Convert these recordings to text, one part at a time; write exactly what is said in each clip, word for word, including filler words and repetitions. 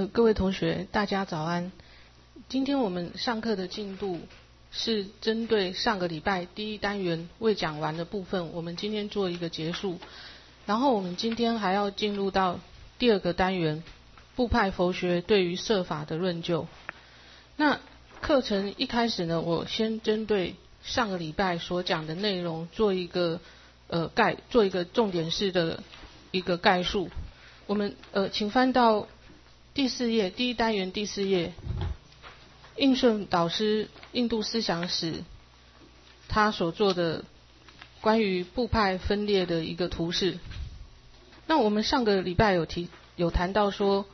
呃，各位同学，大家早安。今天我们上课的进度是针对上个礼拜第一单元未讲完的部分，我们今天做一个结束。然后我们今天还要进入到第二个单元，部派佛学对于摄法的论究。那课程一开始呢，我先针对上个礼拜所讲的内容做一个呃概，做一个重点式的一个概述。我们呃，请翻到第四页，第一单元第四页，应顺导师印度思想史他所做的关于部派分裂的一个图示。那我们上个礼拜有提有谈到说，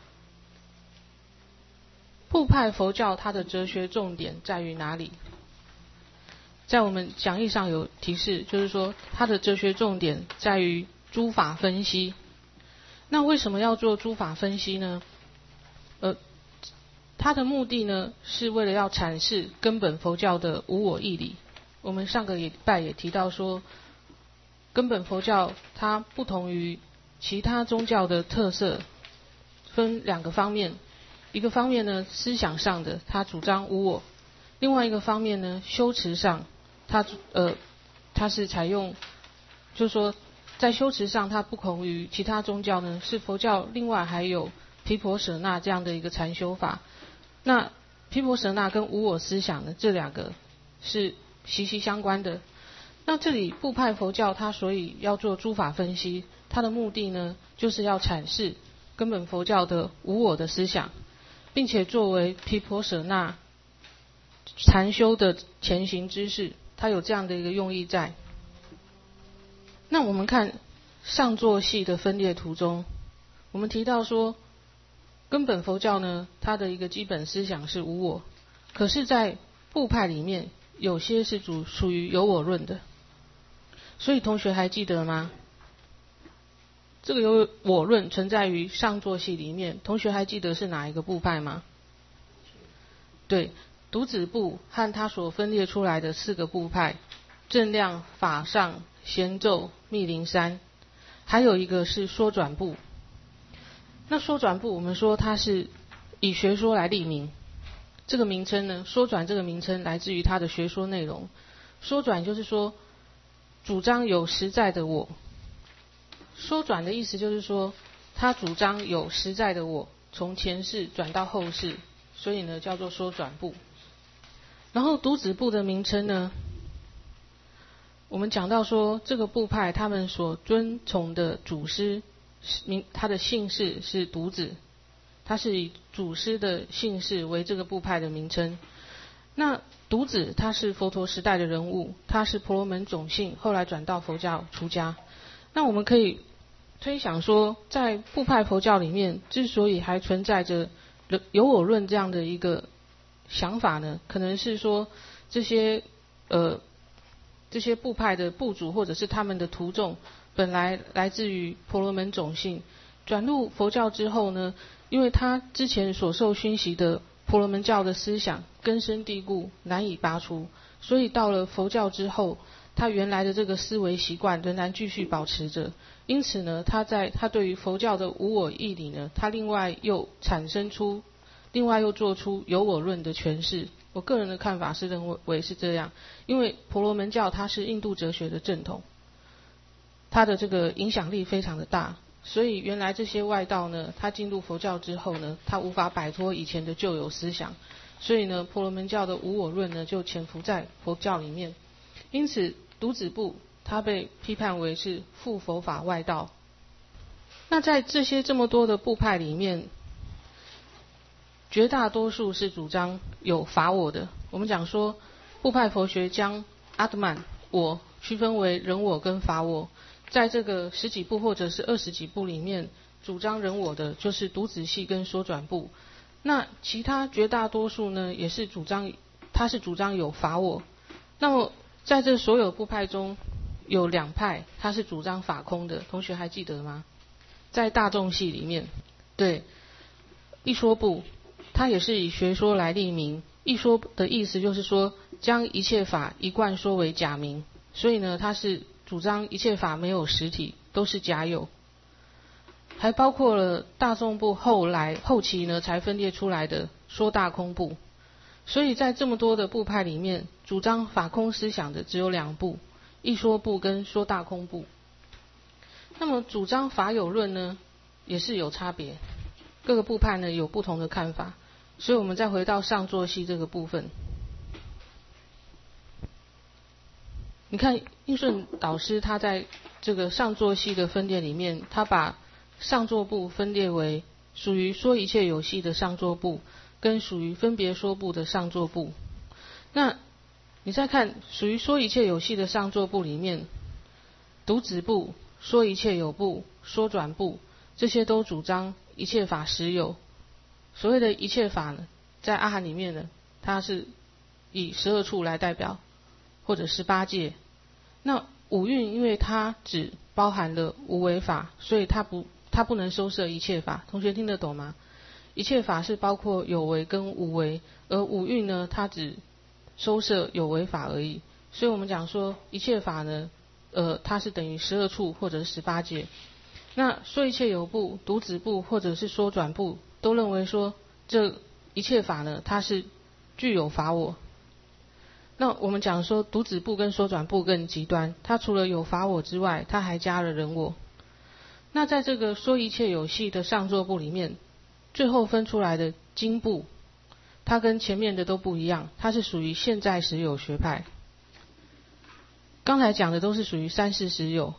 部派佛教它的哲学重点在于哪里？在我们讲义上有提示，就是说它的哲学重点在于诸法分析。那为什么要做诸法分析呢？呃，它的目的呢，是为了要阐释根本佛教的无我义理。我们上个礼拜也提到说，根本佛教它不同于其他宗教的特色，分两个方面。一个方面呢，思想上的，它主张无我；另外一个方面呢，修持上，它呃，它是采用，就是说，在修持上，它不同于其他宗教呢，是佛教另外还有毗婆舍那这样的一个禅修法。那毗婆舍那跟无我思想呢，这两个是息息相关的。那这里部派佛教它所以要做诸法分析，它的目的呢，就是要阐释根本佛教的无我的思想，并且作为毗婆舍那禅修的前行之事，它有这样的一个用意在。那我们看上座系的分裂图中，我们提到说，根本佛教呢，它的一个基本思想是无我，可是在部派里面有些是主属于有我论的。所以同学还记得吗？这个有我论存在于上座系里面，同学还记得是哪一个部派吗？对，独子部和它所分裂出来的四个部派，正量、法上、贤咒、密林山，还有一个是说转部。那说转部我们说它是以学说来立名，这个名称呢，说转这个名称来自于它的学说内容。说转就是说主张有实在的我，说转的意思就是说他主张有实在的我从前世转到后世，所以呢叫做说转部。然后独子部的名称呢，我们讲到说这个部派他们所尊崇的祖师，他的姓氏是独子，他是以祖师的姓氏为这个部派的名称。那独子他是佛陀时代的人物，他是婆罗门种姓，后来转到佛教出家。那我们可以推想说，在部派佛教里面，之所以还存在着有我论这样的一个想法呢，可能是说这些呃这些部派的部主或者是他们的徒众，本来来自于婆罗门种姓，转入佛教之后呢，因为他之前所受熏习的婆罗门教的思想根深蒂固，难以拔除，所以到了佛教之后，他原来的这个思维习惯仍然继续保持着。因此呢，他在他对于佛教的无我义理呢，他另外又产生出，另外又做出有我论的诠释。我个人的看法是认为是这样，因为婆罗门教它是印度哲学的正统，它的这个影响力非常的大，所以原来这些外道呢，他进入佛教之后呢，他无法摆脱以前的旧有思想，所以呢，婆罗门教的无我论呢就潜伏在佛教里面。因此独子部他被批判为是附佛法外道。那在这些这么多的部派里面，绝大多数是主张有法我的。我们讲说部派佛学将阿特曼我区分为人我跟法我，在这个十几部或者是二十几部里面，主张人我的就是独子系跟说转部。那其他绝大多数呢，也是主张他是主张有法我。那么在这所有部派中，有两派他是主张法空的，同学还记得吗？在大众系里面，对，一说部他也是以学说来立名。一说的意思就是说将一切法一贯说为假名，所以呢他是主张一切法没有实体，都是假有。 还包括了大众部后来后期呢才分裂出来的说大空部。所以在这么多的部派里面，主张法空思想的只有两部，一说部跟说大空部。那么主张法有论呢，也是有差别，各个部派呢有不同的看法。所以我们再回到上座系这个部分，你看应顺导师他在这个上座系的分裂里面，他把上座部分裂为属于说一切有系的上座部跟属于分别说部的上座部。那你再看属于说一切有系的上座部里面，独子部、说一切有部、说转部，这些都主张一切法实有。所谓的一切法呢，在阿含里面呢，它是以十二处来代表，或者十八界。那五蕴因为它只包含了无为法，所以它不它不能收摄一切法。同学听得懂吗？一切法是包括有为跟无为，而五蕴呢，它只收摄有为法而已。所以我们讲说一切法呢，呃，它是等于十二处或者是十八界。那说一切有部、独子部或者是说转部，都认为说这一切法呢，它是具有法我。那我们讲说独子部跟说转部更极端，它除了有法我之外，它还加了人我。那在这个说一切有系的上座部里面，最后分出来的经部，它跟前面的都不一样，它是属于现在实有学派。刚才讲的都是属于三世实有。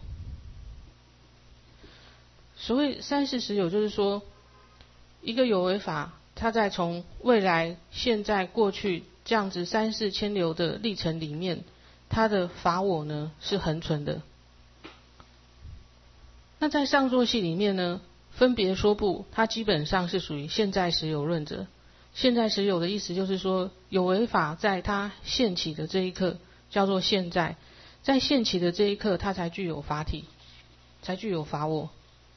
所谓三世实有，就是说一个有为法，它在从未来、现在、过去这样子三世千流的历程里面，它的法我呢是恒存的。那在上座系里面呢，分别说部，它基本上是属于现在实有论者。现在实有的意思就是说，有为法在它现起的这一刻叫做现在，在现起的这一刻，它才具有法体，才具有法我。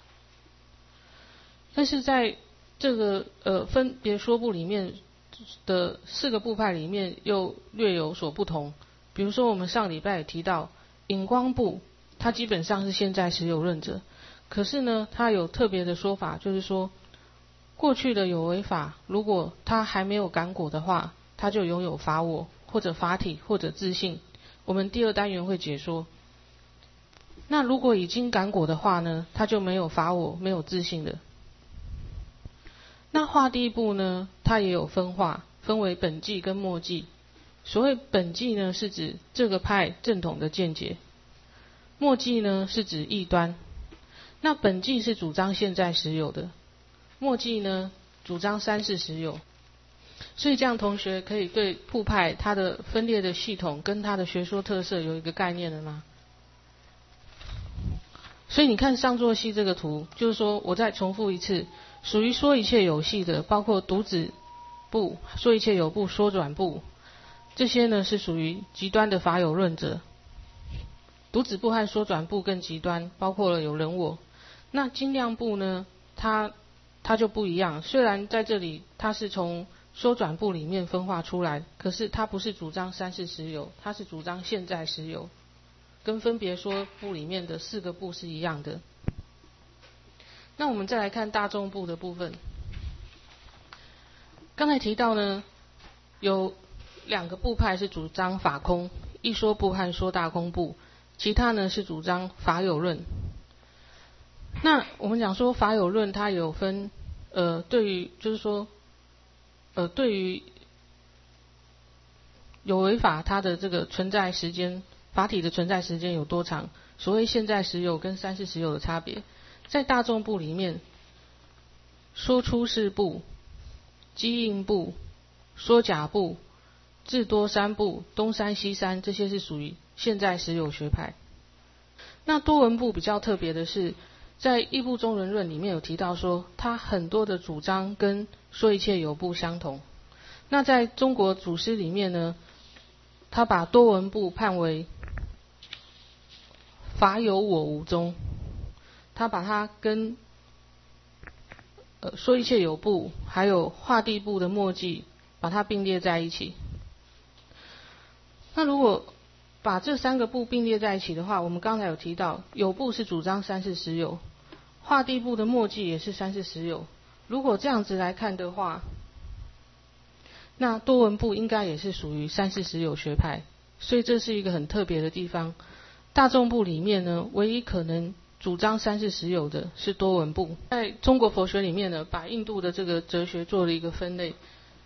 但是在这个呃分别说部里面的四个部派里面，又略有所不同。比如说我们上礼拜也提到，引光部，它基本上是现在实有论者。可是呢，它有特别的说法，就是说，过去的有为法，如果它还没有感果的话，它就拥有法我，或者法体，或者自性。我们第二单元会解说。那如果已经感果的话呢，它就没有法我，没有自性的。那化地部呢，它也有分化，分为本纪跟末纪。所谓本纪呢，是指这个派正统的见解；末纪呢，是指异端。那本纪是主张现在实有的，末纪呢主张三世实有。所以这样同学可以对部派它的分裂的系统跟它的学说特色有一个概念了吗？所以你看上座系这个图，就是说我再重复一次，属于说一切有系的，包括独子部、说一切有部、说转部，这些呢是属于极端的法有论者。独子部和说转部更极端，包括了有人我。那精量部呢，它它就不一样，虽然在这里它是从说转部里面分化出来，可是它不是主张三世实有，它是主张现在实有，跟分别说部里面的四个部是一样的。那我们再来看大众部的部分。刚才提到呢，有两个部派是主张法空，一说部和说大空部，其他呢是主张法有论。那我们讲说法有论，它有分呃，对于就是说呃，对于有为法它的这个存在时间，法体的存在时间有多长，所谓现在实有跟三世实有的差别。在大众部里面，说出世部、基应部、说假部、智多三部、东三西三，这些是属于现在实有学派。那多闻部比较特别的是，在义部中人论里面有提到说，他很多的主张跟说一切有部相同。那在中国祖师里面呢，他把多闻部判为法有我无中，他把它跟呃说一切有部还有化地部的末纪把它并列在一起。那如果把这三个部并列在一起的话，我们刚才有提到，有部是主张三世实有， 画地部的末记也是三四十有。如果这样子来看的话，那多闻部应该也是属于三四十有学派，所以这是一个很特别的地方。大众部里面呢，唯一可能主张三四十有的是多闻部。在中国佛学里面呢，把印度的这个哲学做了一个分类。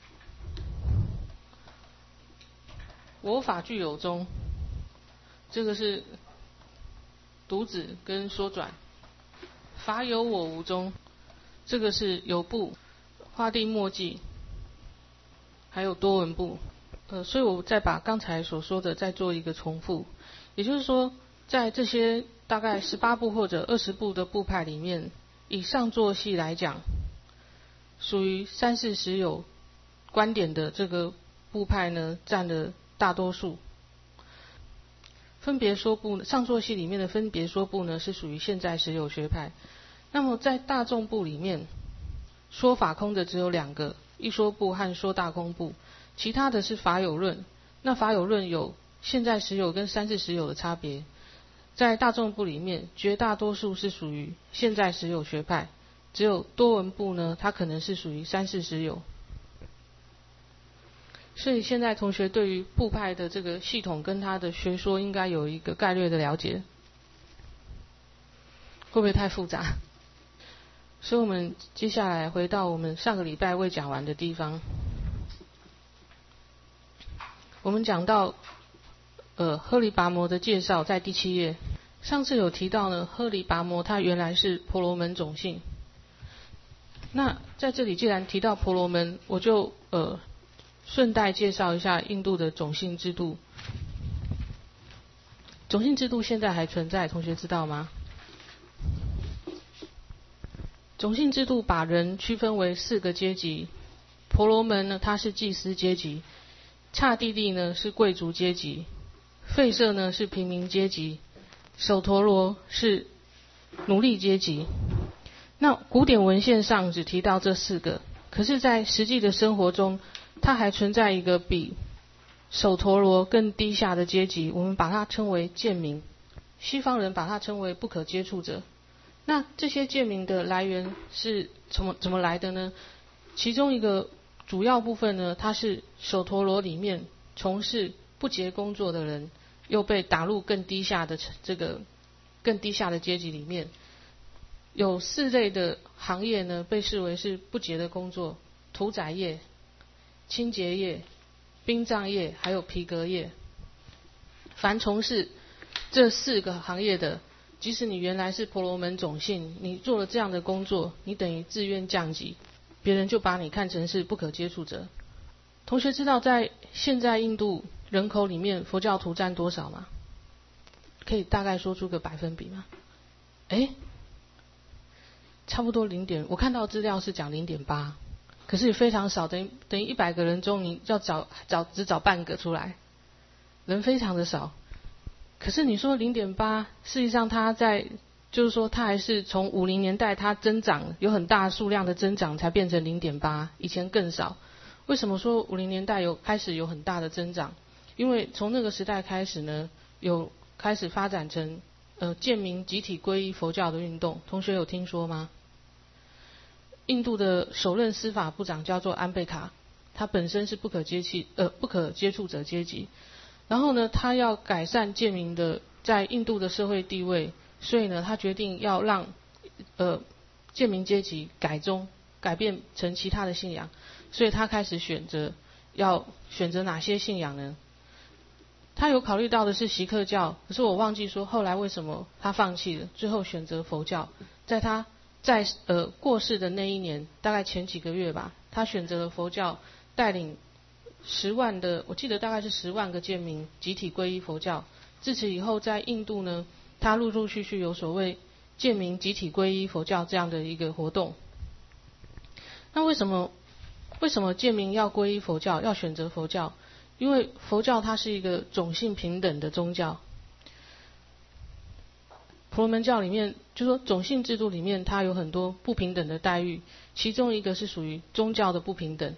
我法具有宗，这个是独子跟说转。法有我无宗，这个是有部、画地末记，还有多闻部。呃，所以我再把刚才所说的再做一个重复。也就是说，在这些大概十八部或者二十部的部派里面，以上座系来讲，属于三四十有观点的这个部派呢，占了大多数。分别说部上座系里面的分别说部呢，是属于现在实有学派。那么在大众部里面，说法空的只有两个，一说部和说大空部，其他的是法有论。那法有论有现在实有跟三四十有的差别。在大众部里面，绝大多数是属于现在实有学派，只有多闻部呢，它可能是属于三四十有。所以现在同学对于部派的这个系统跟它的学说应该有一个概略的了解，会不会太复杂？所以我们接下来回到我们上个礼拜未讲完的地方。我们讲到呃呵离跋摩的介绍在第七页。上次有提到呢，呵离跋摩他原来是婆罗门种姓。那在这里既然提到婆罗门，我就呃顺带介绍一下印度的种姓制度。种姓制度现在还存在，同学知道吗？种姓制度把人区分为四个阶级。婆罗门呢，它是祭司阶级；刹帝利呢是贵族阶级；吠舍呢是平民阶级；首陀罗是奴隶阶级。那古典文献上只提到这四个，可是在实际的生活中，它还存在一个比首陀罗更低下的阶级，我们把它称为贱民，西方人把它称为不可接触者。那这些贱民的来源是怎么怎么来的呢？其中一个主要部分呢，它是首陀罗里面从事不洁工作的人，又被打入更低下的这个更低下的阶级里面。有四类的行业呢，被视为是不洁的工作：屠宰业、清洁业、殡葬业，还有皮革业。凡从事这四个行业的，即使你原来是婆罗门种姓，你做了这样的工作，你等于自愿降级，别人就把你看成是不可接触者。同学知道在现在印度人口里面佛教徒占多少吗？可以大概说出个百分比吗？诶，差不多零点，我看到资料是讲零点八，可是也非常少，等于等于一百个人中你要找找只找半个出来，人非常的少。可是你说零点八，事实上它在就是说它还是从五零年代它增长有很大数量的增长才变成零点八，以前更少。为什么说五零年代有开始有很大的增长？因为从那个时代开始呢，有开始发展成呃贱民集体皈依佛教的运动。同学有听说吗？印度的首任司法部长叫做安贝卡，他本身是不可接触呃不可接触者阶级。然后呢，他要改善贱民的在印度的社会地位，所以呢，他决定要让呃贱民阶级改宗，改变成其他的信仰。所以他开始选择要选择哪些信仰呢？他有考虑到的是锡克教，可是我忘记说后来为什么他放弃了，最后选择佛教。在他在呃过世的那一年，大概前几个月吧，他选择了佛教，带领十万的，我记得大概是十万个贱民集体皈依佛教。自此以后，在印度呢，他陆陆续续有所谓贱民集体皈依佛教这样的一个活动。那为什么为什么贱民要皈依佛教，要选择佛教？因为佛教它是一个种姓平等的宗教。婆罗门教里面，就说种姓制度里面，它有很多不平等的待遇，其中一个是属于宗教的不平等。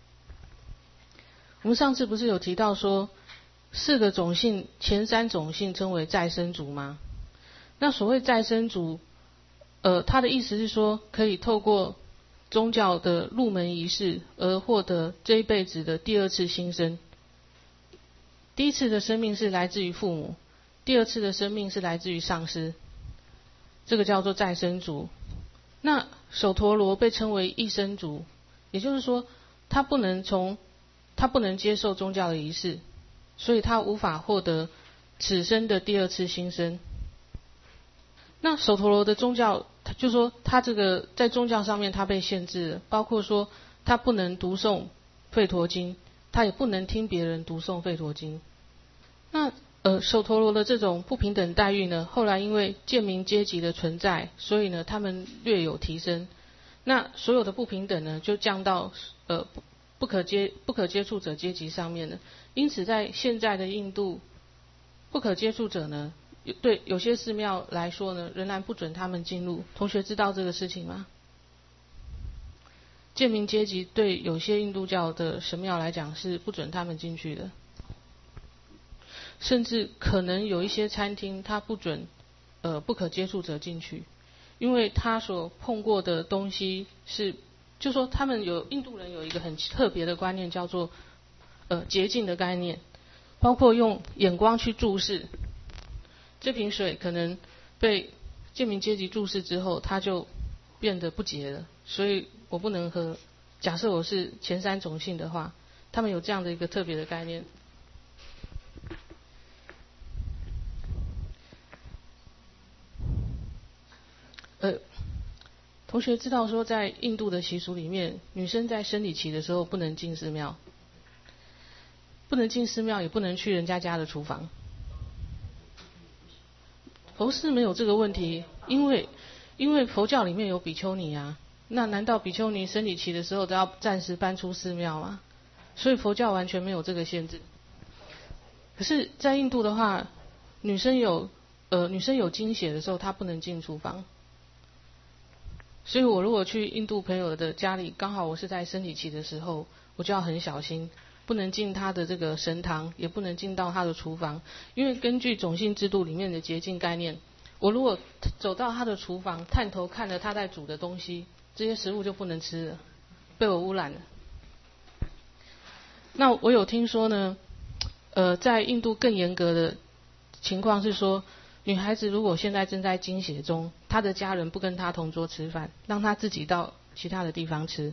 我们上次不是有提到说，四个种姓，前三种姓称为再生族吗？那所谓再生族， 呃，他的意思是说，可以透过宗教的入门仪式而获得这一辈子的第二次新生。第一次的生命是来自于父母，第二次的生命是来自于上师，这个叫做再生族。那首陀罗被称为一生族，也就是说，他不能从他不能接受宗教的仪式，所以他无法获得此生的第二次新生。那首陀罗的宗教，就说他这个在宗教上面他被限制了，包括说他不能读诵吠陀经，他也不能听别人读诵吠陀经。那呃首陀罗的这种不平等待遇呢，后来因为贱民阶级的存在，所以呢他们略有提升。那所有的不平等呢，就降到呃不不可接不可接触者阶级上面了。因此在现在的印度，不可接触者呢，对有些寺庙来说呢，仍然不准他们进入。同学知道这个事情吗？贱民阶级对有些印度教的神庙来讲是不准他们进去的，甚至可能有一些餐厅它不准呃不可接触者进去，因为他所碰过的东西是，就说他们有印度人有一个很特别的观念，叫做呃洁净的概念，包括用眼光去注视。这瓶水可能被贱民阶级注视之后，它就变得不洁了，所以我不能喝。假设我是前三种姓的话，他们有这样的一个特别的概念。呃，同学知道说，在印度的习俗里面，女生在生理期的时候不能进寺庙，不能进寺庙，也不能去人家家的厨房。佛寺没有这个问题，因为因为佛教里面有比丘尼啊，那难道比丘尼生理期的时候都要暂时搬出寺庙吗？所以佛教完全没有这个限制。可是，在印度的话，女生有呃女生有经血的时候，她不能进厨房。所以我如果去印度朋友的家里，刚好我是在生理期的时候，我就要很小心，不能进他的这个神堂，也不能进到他的厨房，因为根据种姓制度里面的洁净概念，我如果走到他的厨房，探头看了他在煮的东西，这些食物就不能吃了，被我污染了。那我有听说呢，呃，在印度更严格的情况是说，女孩子如果现在正在经血中，她的家人不跟她同桌吃饭，让她自己到其他的地方吃。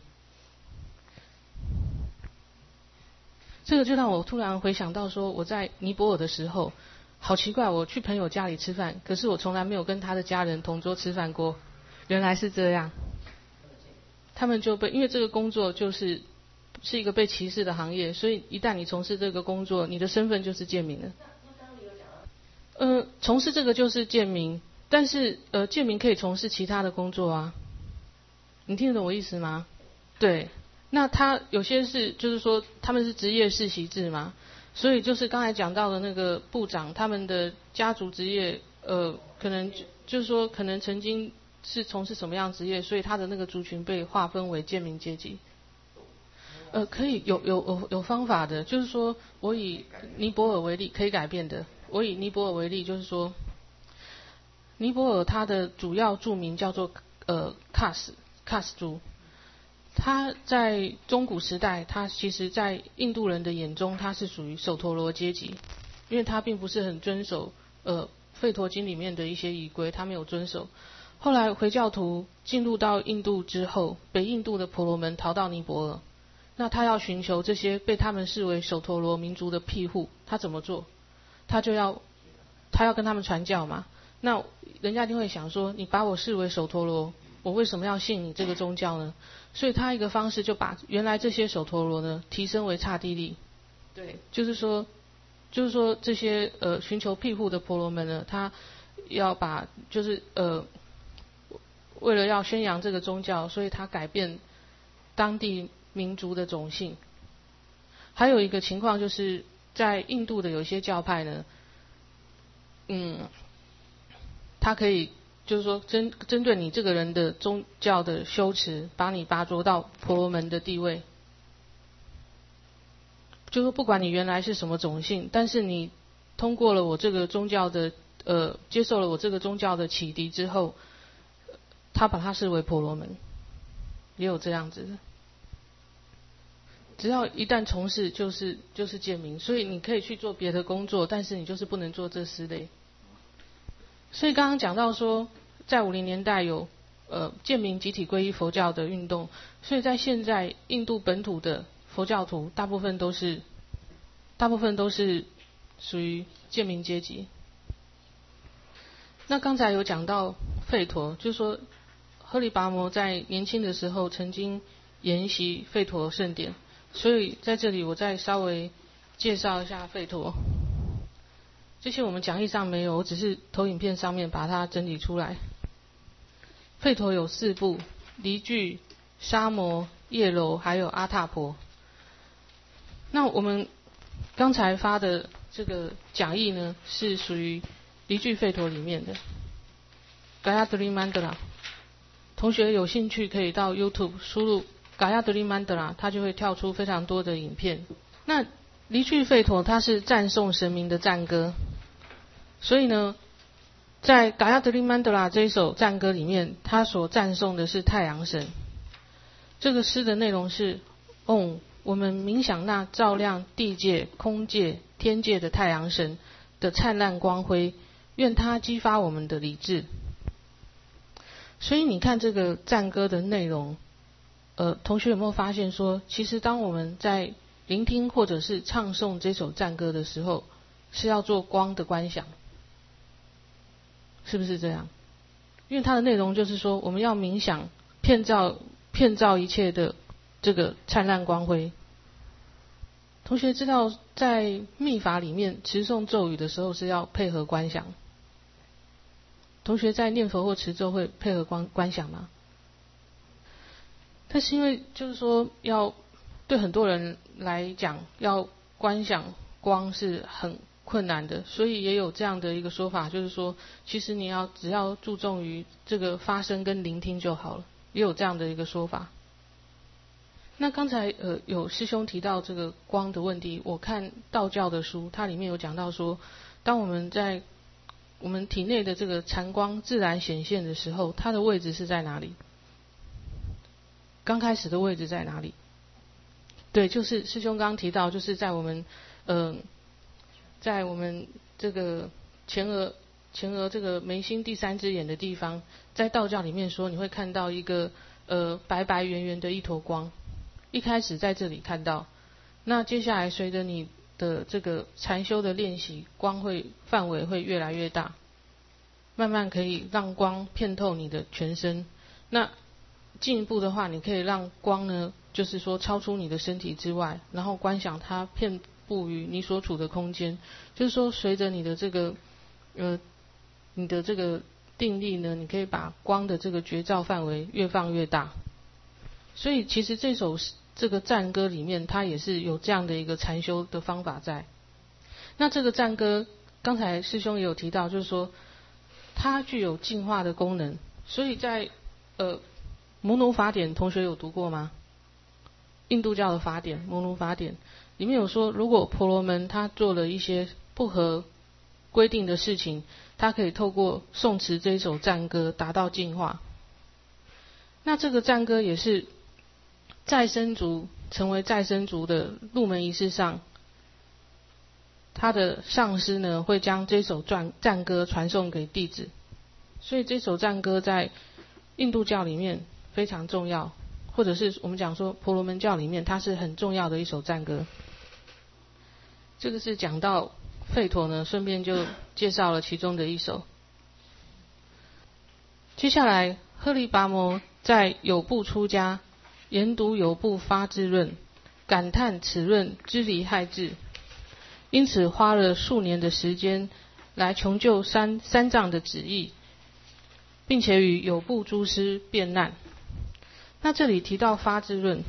这个就让我突然回想到说，我在尼泊尔的时候，好奇怪，我去朋友家里吃饭，可是我从来没有跟他的家人同桌吃饭过。原来是这样，他们就被因为这个工作就是是一个被歧视的行业，所以一旦你从事这个工作，你的身份就是贱民了。呃，从事这个就是贱民，但是呃，贱民可以从事其他的工作啊。你听得懂我意思吗？对。那他有些是，就是说他们是职业世袭制嘛，所以就是刚才讲到的那个部长，他们的家族职业，呃，可能就就是说可能曾经是从事什么样职业，所以他的那个族群被划分为贱民阶级。呃，可以有有有有方法的，就是说我以尼泊尔为例，可以改变的。我以尼泊尔为例，就是说，尼泊尔它的主要住民叫做呃喀什喀什族。他在中古时代，他其实在印度人的眼中，他是属于首陀罗阶级，因为他并不是很遵守呃吠陀经里面的一些仪规，他没有遵守。后来回教徒进入到印度之后，北印度的婆罗门逃到尼泊尔，那他要寻求这些被他们视为首陀罗民族的庇护，他怎么做？他就要他要跟他们传教嘛。那人家一定会想说，你把我视为首陀罗，我为什么要信你这个宗教呢？所以他一个方式就把原来这些首陀罗呢提升为刹帝利。对，就是说，就是说这些呃寻求庇护的婆罗门呢，他要把就是呃为了要宣扬这个宗教，所以他改变当地民族的种姓。还有一个情况就是在印度的有些教派呢，嗯，他可以。就是说针针对你这个人的宗教的修持，把你拔擢到婆罗门的地位。就是说不管你原来是什么种姓，但是你通过了我这个宗教的呃接受了我这个宗教的启迪之后， 他把它视为婆罗门，也有这样子的。只要一旦从事，就是就是贱民，所以你可以去做别的工作，但是你就是不能做这四类。所以刚刚讲到说，在五零年代有呃贱民集体皈依佛教的运动，所以在现在印度本土的佛教徒大部分都是大部分都是属于贱民阶级。那刚才有讲到吠陀，就是说赫利拔摩在年轻的时候曾经研习吠陀圣典，所以在这里我再稍微介绍一下吠陀。这些我们讲义上没有，我只是投影片上面把它整理出来。吠陀有四部：离俱、沙摩、叶柔还有阿闼婆。那我们刚才发的这个讲义呢，是属于离俱吠陀里面的 Gayatri Mandala。同学有兴趣可以到 YouTube 输入 Gayatri Mandala， 它就会跳出非常多的影片。那离俱吠陀它是赞颂神明的赞歌，所以呢，在 Gayatri Mandala 这一首赞歌里面，它所赞颂的是太阳神。这个诗的内容是：嗡，我们冥想那照亮地界、空界、天界的太阳神的灿烂光辉，愿它激发我们的理智。所以你看这个赞歌的内容，呃，同学有没有发现说，其实当我们在聆听或者是唱诵这首赞歌的时候，是要做光的观想，是不是这样？因为它的内容就是说，我们要冥想遍照遍照一切的这个灿烂光辉。同学知道在密法里面持诵咒语的时候是要配合观想，同学在念佛或持咒会配合观观想吗？但是因为就是说要对很多人来讲，要观想光是很困难的，所以也有这样的一个说法，就是说其实你要只要注重于这个发声跟聆听就好了，也有这样的一个说法。那刚才呃有师兄提到这个光的问题，我看道教的书，它里面有讲到说，当我们在我们体内的这个禅光自然显现的时候，它的位置是在哪里？刚开始的位置在哪里？对，就是师兄刚刚提到，就是在我们嗯、呃，在我们这个前额前额这个眉心第三只眼的地方，在道教里面说，你会看到一个呃白白圆圆的一坨光。一开始在这里看到，那接下来随着你的这个禅修的练习，光会范围会越来越大，慢慢可以让光遍透你的全身。那进一步的话，你可以让光呢，就是说超出你的身体之外，然后观想它遍布于你所处的空间。就是说，随着你的这个呃你的这个定力呢，你可以把光的这个觉照范围越放越大。所以其实这首这个赞歌里面，它也是有这样的一个禅修的方法在。那这个赞歌，刚才师兄也有提到，就是说它具有净化的功能。所以在呃摩奴法典，同学有读过吗？印度教的法典，摩奴法典里面有说，如果婆罗门他做了一些不合规定的事情，他可以透过诵持这一首赞歌达到净化。那这个赞歌也是再生族成为再生族的入门仪式上，他的上师呢会将这首赞赞歌传送给弟子，所以这首赞歌在印度教里面非常重要，或者是我们讲说婆罗门教里面，它是很重要的一首赞歌。这个是讲到吠陀呢，顺便就介绍了其中的一首。接下来赫利拔摩在有部出家，研读有部发智论，感叹此论之离害智，因此花了数年的时间来穷究三三藏的旨意，并且与有部诸师辩难。那这里提到发智论，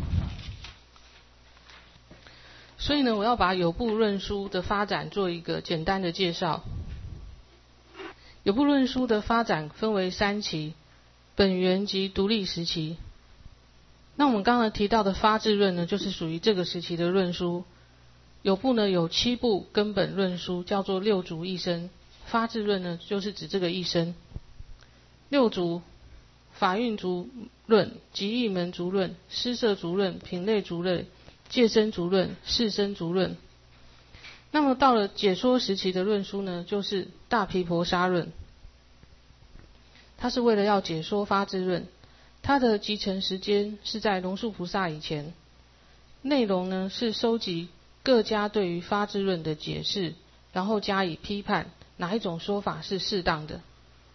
所以呢，我要把有部论书的发展做一个简单的介绍。有部论书的发展分为三期，本源及独立时期。那我们刚才提到的发智论呢，就是属于这个时期的论书。有部呢有七部根本论书，叫做六足一生。发智论呢，就是指这个一生。六足法运足论、极义门足论、施设足论、品类足论、戒身足论、释身足论。那么到了解说时期的论书呢，就是大毗婆沙论，它是为了要解说发智论，它的集成时间是在龙树菩萨以前，内容呢是收集各家对于发智论的解释，然后加以批判哪一种说法是适当的。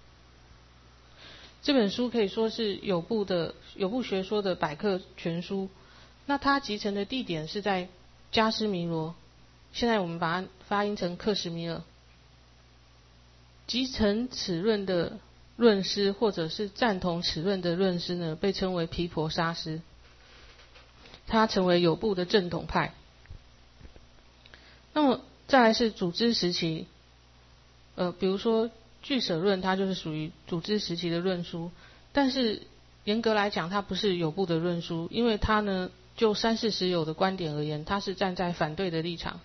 这本书可以说是有部的有部学说的百科全书。那它集成的地点是在迦湿弥罗，现在我们把它发音成克什米尔。集成此论的论师或者是赞同此论的论师呢，被称为毗婆沙师，他成为有部的正统派。那么再来是组织时期，呃，比如说俱舍论，它就是属于组织时期的论书，但是严格来讲，它不是有部的论书，因为它呢，就三世实有的观点而言，它是站在反对的立场。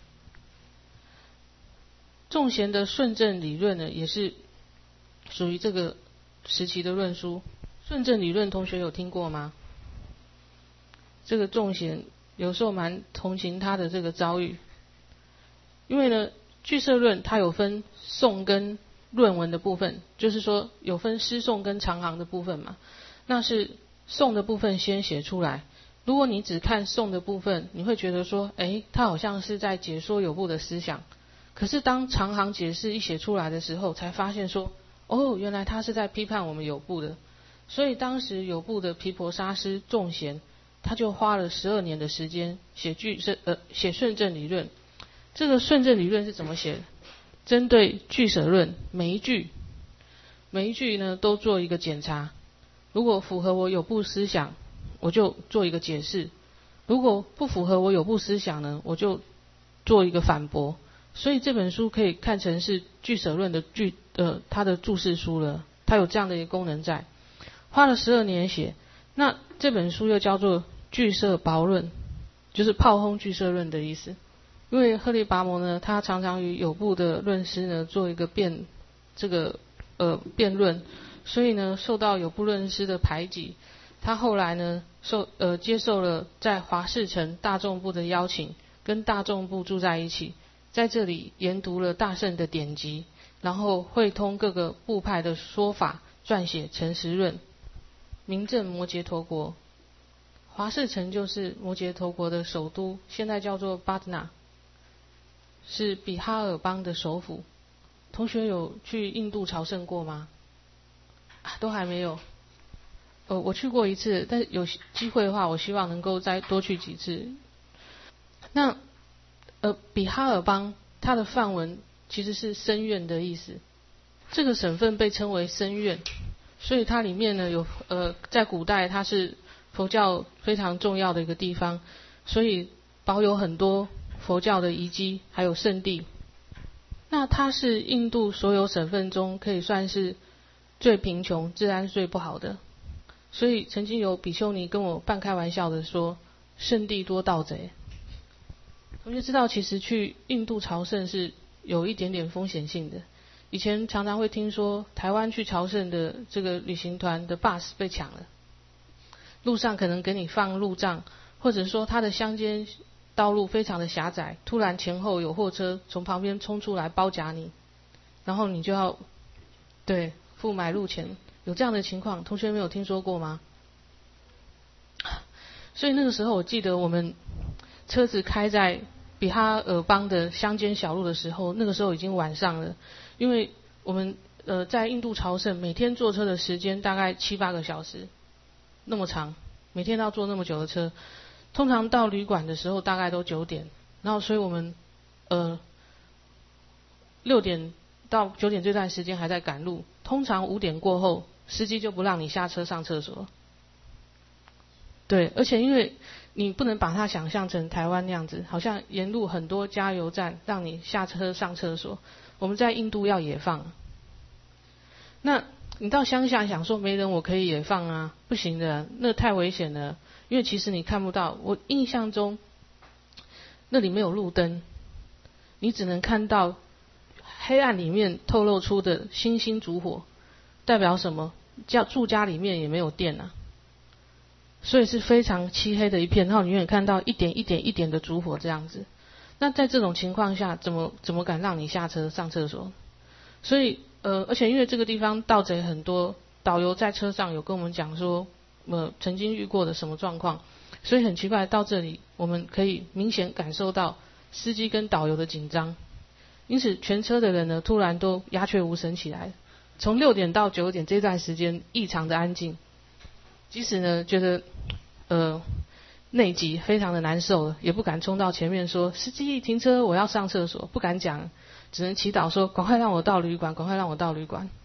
众贤的顺正理论呢，也是属于这个时期的论书。顺正理论，同学有听过吗？这个众贤有时候蛮同情他的这个遭遇，因为呢，俱舍论它有分颂跟论文的部分，就是说有分诗颂跟长行的部分嘛。那是颂的部分先写出来，如果你只看颂的部分，你会觉得说，诶，他好像是在解说有部的思想。可是当长行解释一写出来的时候，才发现说，哦，原来他是在批判我们有部的。所以当时有部的毗婆沙师众贤，他就花了十二年的时间写俱舍呃写顺正理论。这个顺正理论是怎么写的？针对俱舍论，每一句每一句呢都做一个检查，如果符合我有部思想，我就做一个解释；如果不符合我有部思想呢，我就做一个反驳。所以这本书可以看成是俱舍论的具呃它的注释书了，它有这样的一个功能在。花了十二年写，那这本书又叫做俱舍雹论，就是炮轰俱舍论的意思。因为赫利拔摩呢，他常常与有部的论师呢做一个辩这个呃辩论，所以呢受到有部论师的排挤。他后来呢受呃接受了在华士城大众部的邀请，跟大众部住在一起，在这里研读了大乘的典籍，然后汇通各个部派的说法，撰写诚实论，名震摩羯陀国。华士城就是摩羯陀国的首都，现在叫做巴德纳，是比哈尔邦的首府。同学有去印度朝圣过吗？啊，都还没有。呃，我去过一次，但是有机会的话，我希望能够再多去几次。那呃，比哈尔邦它的梵文其实是僧院的意思，这个省份被称为僧院，所以它里面呢有呃，在古代它是佛教非常重要的一个地方，所以保有很多佛教的遗迹还有圣地。那它是印度所有省份中可以算是最贫穷、治安最不好的，所以曾经有比丘尼跟我半开玩笑的说，圣地多盗贼。同学知道其实去印度朝圣是有一点点风险性的，以前常常会听说台湾去朝圣的这个旅行团的 bus 被抢了，路上可能给你放路障，或者说它的乡间道路非常的狭窄，突然前后有货车从旁边冲出来包夹你，然后你就要对付买路钱。有这样的情况，同学没有听说过吗？所以那个时候我记得我们车子开在比哈尔邦的乡间小路的时候，那个时候已经晚上了，因为我们呃在印度朝圣，每天坐车的时间大概七八个小时，那么长，每天都要坐那么久的车。通常到旅馆的时候大概都九点，然后所以我们呃六点到九点这段时间还在赶路，通常五点过后，司机就不让你下车上厕所。对，而且因为你不能把它想象成台湾那样子，好像沿路很多加油站让你下车上厕所。我们在印度要野放，那你到乡下想说没人我可以野放啊，不行的，那太危险了，因为其实你看不到。我印象中那里没有路灯，你只能看到黑暗里面透露出的星星烛火，代表什么？ 家住家里面也没有电啊，所以是非常漆黑的一片，然后你永远看到一点一点一点的烛火这样子。那在这种情况下，怎么怎么敢让你下车上厕所？所以呃，而且因为这个地方盗贼很多，导游在车上有跟我们讲说，呃，曾经遇过的什么状况，所以很奇怪，到这里我们可以明显感受到司机跟导游的紧张，因此全车的人呢，突然都鸦雀无声起来。从六点到九点这段时间异常的安静，即使呢觉得呃内急非常的难受，也不敢冲到前面说司机停车，我要上厕所，不敢讲，只能祈祷说赶快让我到旅馆，赶快让我到旅馆。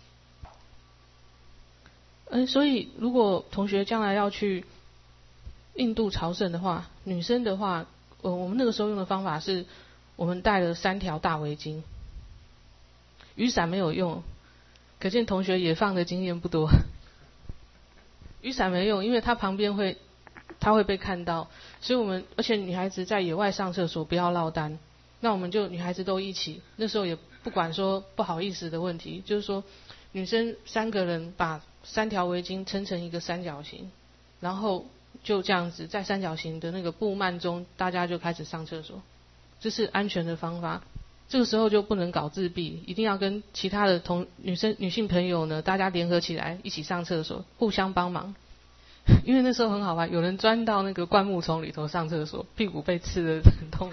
嗯，所以如果同学将来要去印度朝圣的话，女生的话，呃，我们那个时候用的方法是，我们带了三条大围巾，雨伞没有用，可见同学野放的经验不多。雨伞没用，因为它旁边会，它会被看到，所以我们，而且女孩子在野外上厕所不要落单，那我们就女孩子都一起，那时候也不管说不好意思的问题，就是说女生三个人把三条围巾撑成一个三角形，然后就这样子在三角形的那个布幔中，大家就开始上厕所，这是安全的方法。这个时候就不能搞自闭，一定要跟其他的同女生女性朋友呢，大家联合起来一起上厕所，互相帮忙。因为那时候很好玩，有人钻到那个灌木丛里头上厕所，屁股被刺得很痛。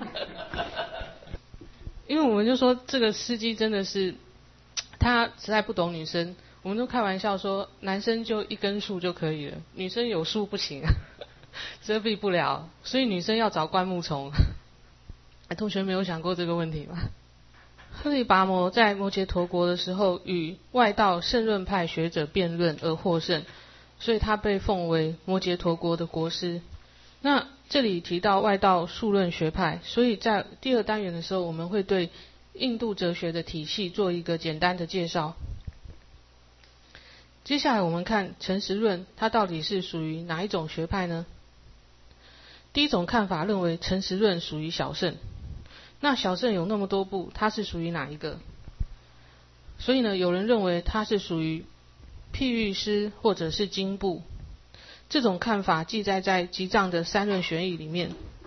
因为我们就说这个司机真的是他实在不懂女生，我们都开玩笑说男生就一根树就可以了，女生有树不行，遮蔽不了，所以女生要找灌木丛。同学没有想过这个问题吗？赫利拔摩在摩羯陀国的时候与外道圣论派学者辩论而获胜，所以他被奉为摩羯陀国的国师。那这里提到外道数论学派，所以在第二单元的时候，我们会对印度哲学的体系做一个简单的介绍。接下来我们看诚实论，它到底是属于哪一种学派呢？第一种看法认为诚实论属于小乘。那小乘有那么多部，它是属于哪一个？所以呢，有人认为它是属于譬喻师或者是经部。这种看法记载在集藏的三论玄义里面。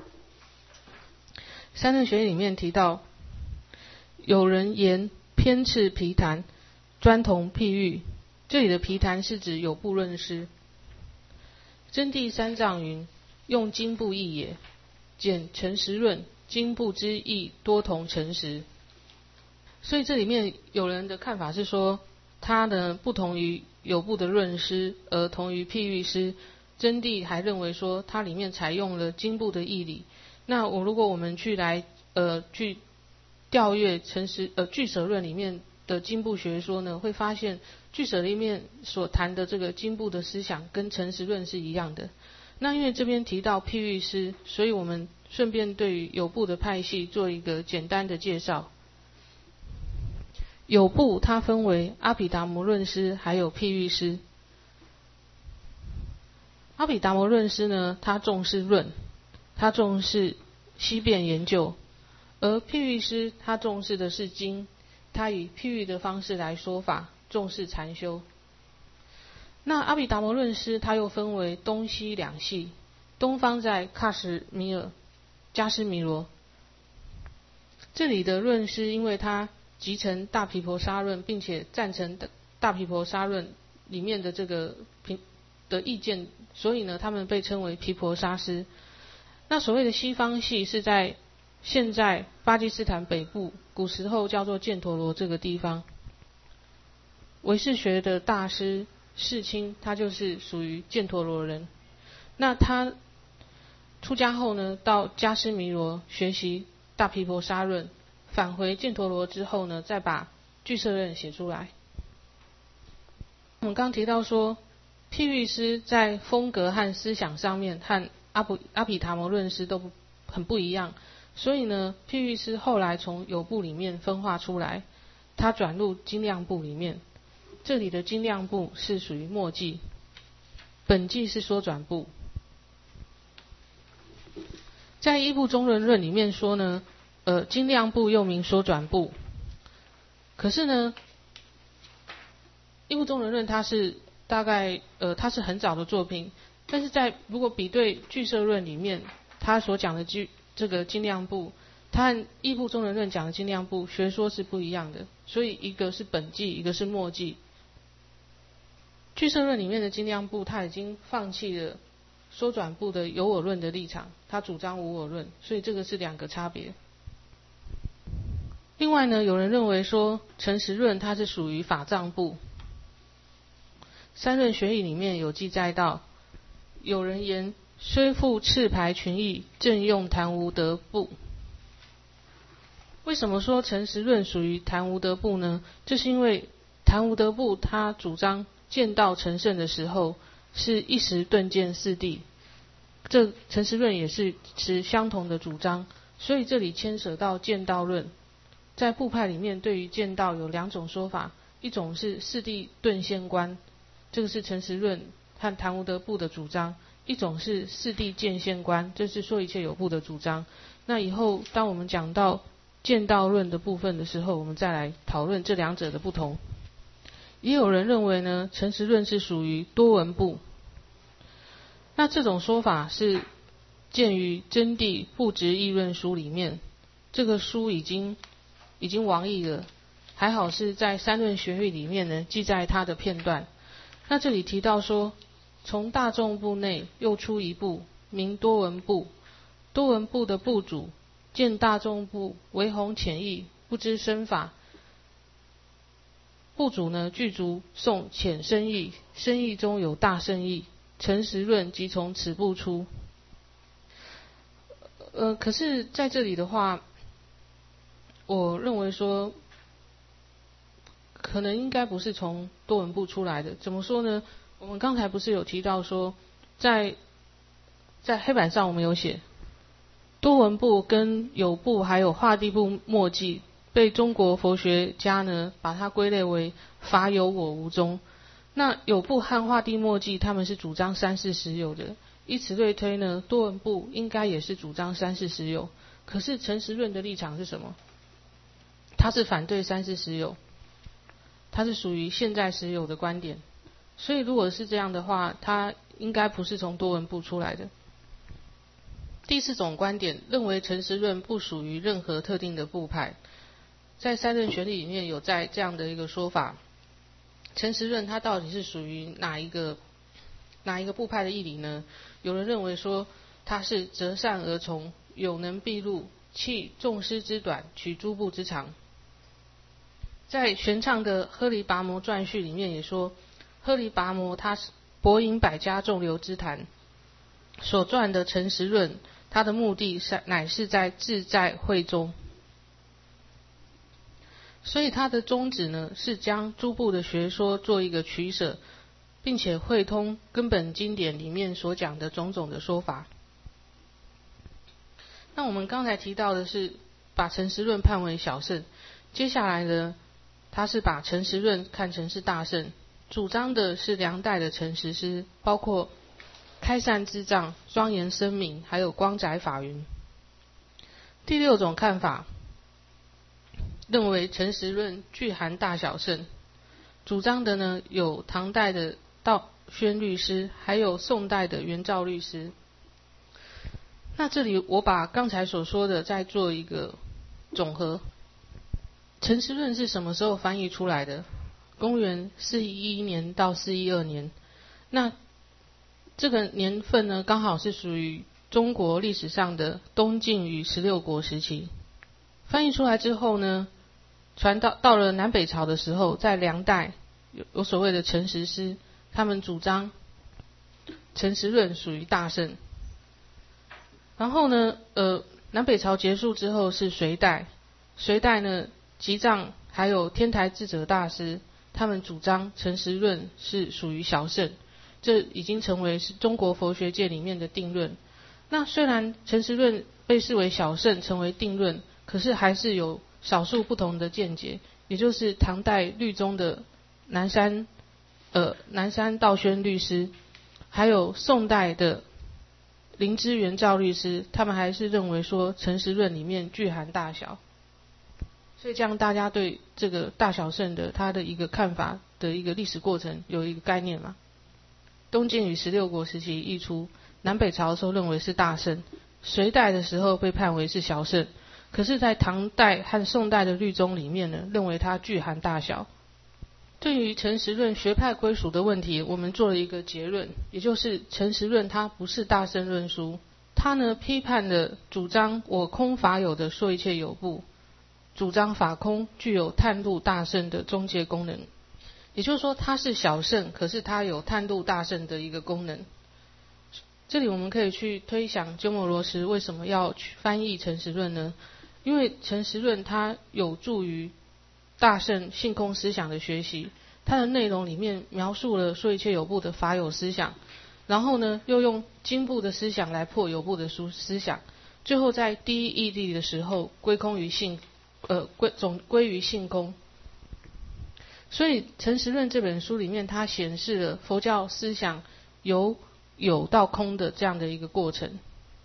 三论玄义里面提到，有人言偏斥毗昙，专同譬喻。这里的毗昙是指有部论师。真谛三藏云：用经部义也，简诚实论。经部之义多同诚实，所以这里面有人的看法是说，它呢不同于有部的论师，而同于譬喻师。真谛还认为说，它里面采用了经部的义理。那我如果我们去来呃去调阅诚实呃俱舍论里面的经部学说呢，会发现俱舍里面所谈的这个经部的思想跟诚实论是一样的。那因为这边提到譬喻师，所以我们顺便对于有部的派系做一个简单的介绍。有部它分为阿毗达摩论师还有譬喻师。阿毗达摩论师呢，他重视论，他重视析辩研究，而譬喻师他重视的是经，他以譬喻的方式来说法，重视禅修。那阿毗达摩论师他又分为东西两系，东方在喀什米尔迦湿弥罗，这里的论师因为他集成大毗婆沙论，并且赞成大毗婆沙论里面的这个的意见，所以呢他们被称为毗婆沙师。那所谓的西方系是在现在巴基斯坦北部，古时候叫做犍陀罗这个地方。唯识学的大师世亲，他就是属于犍陀罗人。那他出家后呢，到迦湿弥罗学习大毗婆沙论，返回犍陀罗之后呢，再把俱舍论写出来。我们刚提到说，譬喻师在风格和思想上面和阿普阿毗达摩论师都不很不一样，所以呢，譬喻师后来从有部里面分化出来，他转入精量部里面。这里的精量部是属于末记，本纪是缩转部。在一部中论论里面说呢，呃，精量部又名缩转部。可是呢， 义部宗人论它是大概呃它是很早的作品，但是在如果比对俱舍论里面他所讲的俱这个精量部，它和义部宗人论讲的精量部学说是不一样的，所以一个是本纪，一个是末纪。俱舍论里面的精量部他已经放弃了缩转部的有我论的立场，他主张无我论，所以这个是两个差别。另外呢，有人认为说陈实论它是属于法藏部，三论学义里面有记载到，有人言虽复赤牌群义，正用谈无得部。为什么说陈实论属于谈无得部呢？这是因为谈无得部他主张见道成圣的时候是一时顿见四谛，这陈实论也是持相同的主张，所以这里牵扯到见道论。在部派里面对于见道有两种说法，一种是四谛顿现观，这个是陈实论和谈无得部的主张，一种是四谛见现观，这是说一切有部的主张。那以后当我们讲到见道论的部分的时候，我们再来讨论这两者的不同。也有人认为呢，陈实论是属于多闻部，那这种说法是见于真谛部直议论书里面，这个书已经已经亡佚了，还好是在三论学义里面呢记载它的片段。那这里提到说，从大众部内又出一部，名多闻部。多闻部的部主见大众部为弘浅义，不知深法。部主呢具足诵浅深义，深义中有大圣义，陈实论即从此部出。呃，可是在这里的话，我认为说可能应该不是从多闻部出来的。怎么说呢？我们刚才不是有提到说，在在黑板上我们有写，多闻部跟有部还有化地部末纪，被中国佛学家呢把它归类为法有我无中。那有部和化地末纪他们是主张三世实有的，以此类推呢，多闻部应该也是主张三世实有。可是陈实论的立场是什么？他是反对三世实有，他是属于现在实有的观点。所以如果是这样的话，他应该不是从多闻部出来的。第四种观点认为陈实论不属于任何特定的部派，在三论学理里面有在这样的一个说法，陈实论它到底是属于哪一个哪一个部派的义理呢？有人认为说它是择善而从，有能必入，弃众师之短，取诸部之长。在玄奘的呵黎跋摩传序里面也说，呵黎跋摩他博引百家众流之谈所撰的陈实论，他的目的是乃是在自在会中，所以他的宗旨呢是将诸部的学说做一个取舍，并且会通根本经典里面所讲的种种的说法。那我们刚才提到的是把陈实论判为小圣，接下来呢他是把陈实论看成是大圣，主张的是梁代的陈实师，包括开善智藏、庄严声明，还有光载法云。第六种看法认为陈实论具含大小圣，主张的呢有唐代的道宣律师，还有宋代的元照律师。那这里我把刚才所说的再做一个总和。陈实论是什么时候翻译出来的？公元四一一年到四一二年。那这个年份呢，刚好是属于中国历史上的东晋与十六国时期。翻译出来之后呢，传到到了南北朝的时候，在梁代有有所谓的陈实师，他们主张陈实论属于大圣。然后呢，呃，南北朝结束之后是隋代，隋代呢，吉藏还有天台智者大师，他们主张陈实论是属于小圣，这已经成为是中国佛学界里面的定论。那虽然陈实论被视为小圣，成为定论，可是还是有少数不同的见解，也就是唐代律宗的南山呃南山道宣律师，还有宋代的灵芝元照律师，他们还是认为说陈实论里面具含大小。 所以这样大家对这个大小圣的他的一个看法的一个历史过程有一个概念嘛。东晋与十六国时期易出，南北朝的时候认为是大圣，隋代的时候被判为是小圣，可是在唐代和宋代的律宗里面呢，认为它具含大小。对于诚实论学派归属的问题，我们做了一个结论，也就是诚实论它不是大圣论书，它呢批判的主张我空法有的说一切有部，主张法空具有探入大圣的中介功能，也就是说它是小圣，可是它有探入大圣的一个功能。这里我们可以去推想鸠摩罗什为什么要去翻译诚实论呢？因为诚实论它有助于大圣性空思想的学习，它的内容里面描述了说一切有部的法有思想，然后呢又用经部的思想来破有部的思想，最后在第一义谛的时候归空于性，呃归总归于性空。所以诚实论这本书里面，它显示了佛教思想由有到空的这样的一个过程，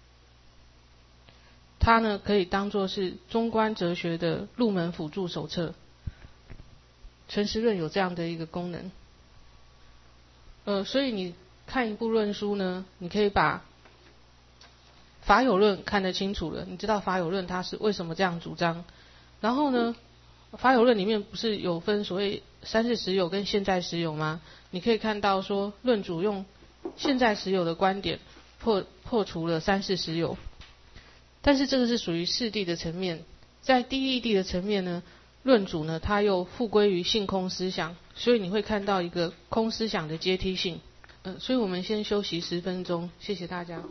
它呢可以当作是中观哲学的入门辅助手册。诚实论有这样的一个功能，呃，所以你看一部论书呢，你可以把法有论看得清楚了，你知道法有论它是为什么这样主张，然后呢，法有论里面不是有分所谓三世实有跟现在实有吗？你可以看到说论主用现在实有的观点破破除了三世实有，但是这个是属于世谛的层面，在第一义谛的层面呢，论主呢他又复归于性空思想，所以你会看到一个空思想的阶梯性。呃，所以我们先休息十分钟，谢谢大家。